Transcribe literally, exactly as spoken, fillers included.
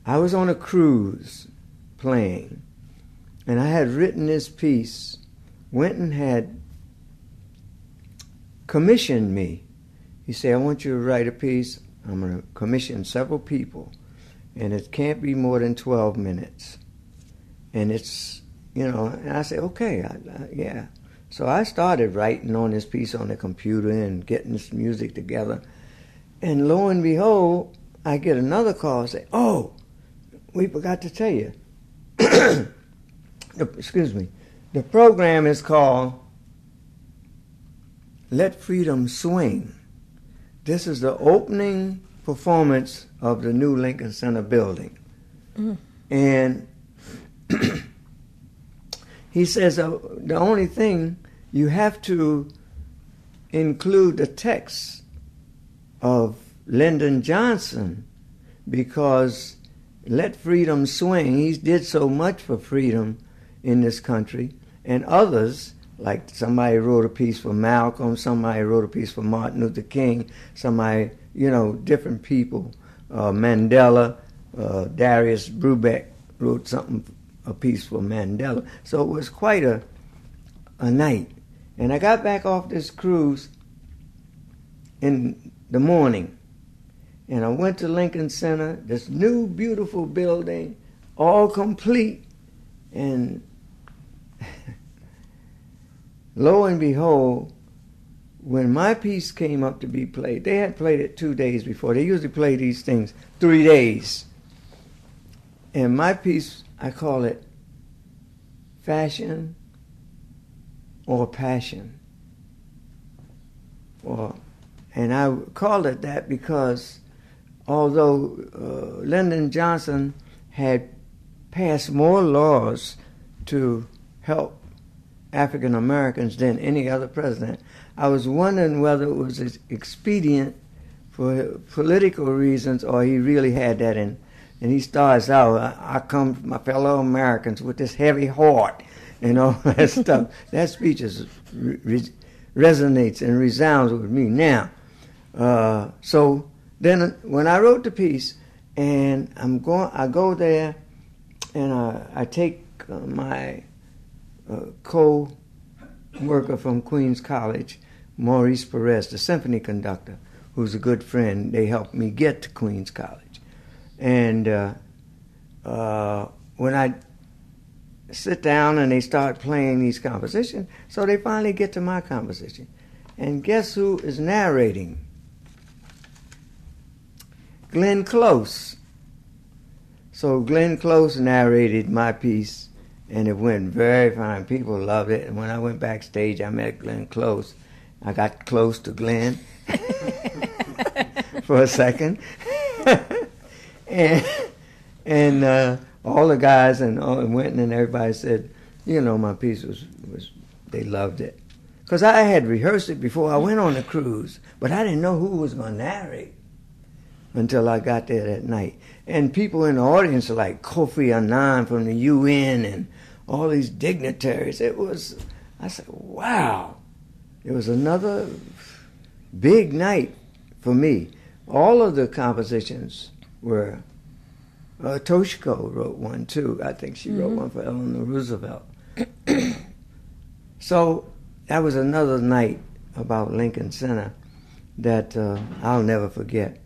I was on a cruise playing, and I had written this piece. Wynton had commissioned me. He said, I want you to write a piece. I'm going to commission several people, and it can't be more than twelve minutes. And it's, you know, and I said, okay, I, I, yeah. So I started writing on this piece on the computer and getting this music together. And lo and behold, I get another call and say, oh, we forgot to tell you. the, excuse me. The program is called Let Freedom Swing. This is the opening performance of the new Lincoln Center building. Mm. And he says uh, the only thing, you have to include the text of Lyndon Johnson, because Let Freedom Swing, he did so much for freedom in this country, and others, like somebody wrote a piece for Malcolm, somebody wrote a piece for Martin Luther King, somebody, you know, different people, uh, Mandela, uh, Darius Brubeck wrote something, a piece for Mandela. So it was quite a, a night. And I got back off this cruise in the morning, and I went to Lincoln Center, this new beautiful building, all complete, and lo and behold, when my piece came up to be played, they had played it two days before. They usually play these things three days. And my piece, I call it Fashion or Passion. Or, and I called it that because although uh, Lyndon Johnson had passed more laws to help African Americans than any other president, I was wondering whether it was expedient for political reasons or he really had that in. And he starts out, I, I come, my fellow Americans, with this heavy heart and all that stuff. That speech is, re, resonates and resounds with me now. Uh, so then when I wrote the piece, and I'm going, I go there, and I, I take uh, my uh, co-worker from Queens College, Maurice Perez, the symphony conductor, who's a good friend. They helped me get to Queens College. And uh, uh, when I sit down and they start playing these compositions, so they finally get to my composition. And guess who is narrating? Glenn Close. So Glenn Close narrated my piece, and it went very fine. People loved it. And when I went backstage, I met Glenn Close. I got close to Glenn for a second. and and uh, all the guys and, uh, and Wynton and everybody said, you know, my piece was, was they loved it. Because I had rehearsed it before I went on the cruise, but I didn't know who was going to narrate until I got there that night. And people in the audience like Kofi Annan from the U N and all these dignitaries. It was, I said, wow. It was another big night for me. All of the compositions were, uh, Toshiko wrote one too. I think she mm-hmm. wrote one for Eleanor Roosevelt. So that was another night about Lincoln Center that uh, I'll never forget.